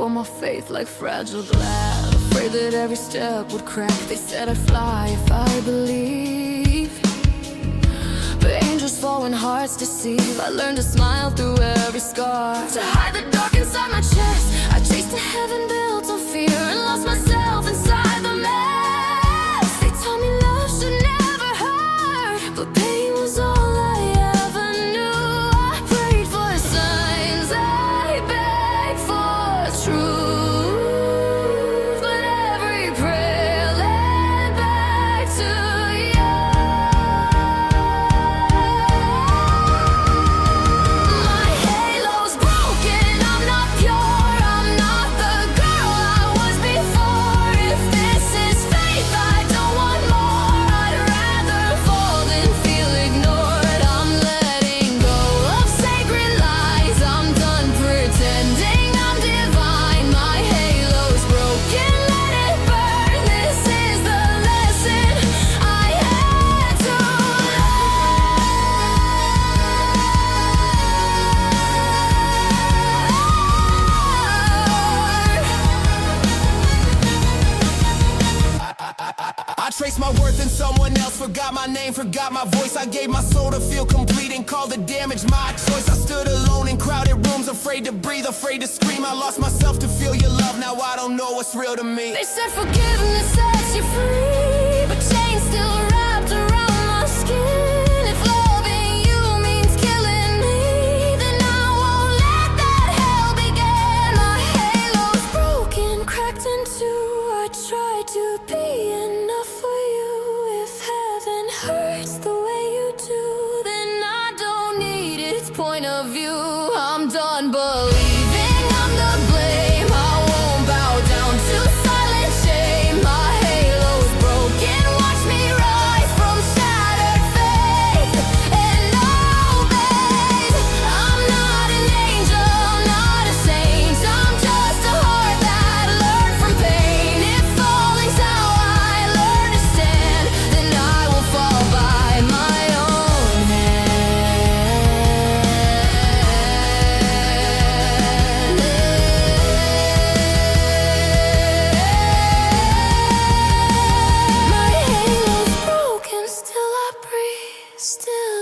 wore my faith like fragile glass, afraid that every step would crack. They said I'd fly if I believe, but angels fall when hearts deceive. I learned to smile through every scar, to hide the dark inside my chest. I chased a heaven built on fear and lost myself inside the mess. They told me love should never hurt, but pain was all I ever knew. I prayed for signs, I begged for truth, but every prayer led back to you. My halo's broken, I'm not pure, I'm not the girl I was before. If this is faith, I don't want more. I'd rather fall than feel ignored. I'm letting go of sacred lies. I'm done pretending I'm divine. My halo's broken, let it burn. This is the lesson I had to I traced my worth in someone else, forgot my name, forgot my voice. I gave my soul to feel complete and called the damage my choice. I stood alone in crowded rooms, afraid to breathe, afraid to scream. I lost myself to feel your love, now I don't know what's real to me. They said forgiveness sets you free, but chains still wrapped around my skin. If loving you means killing me, then I won't let that hell begin. My halo's broken, cracked in two. I tried to be enough for you. If heaven hurts the way you do, then I don't need its point of view. I'm done believing I'm to blame. I won't bow down to silent shame. My halo's broken, watch me rise from shattered faith. And no, babe, I'm not an angel, not a saint. I'm just a heart that learned from pain. If falling's how I learn to stand, then I will fall by my own hand. My halo's broken, still I breathe, still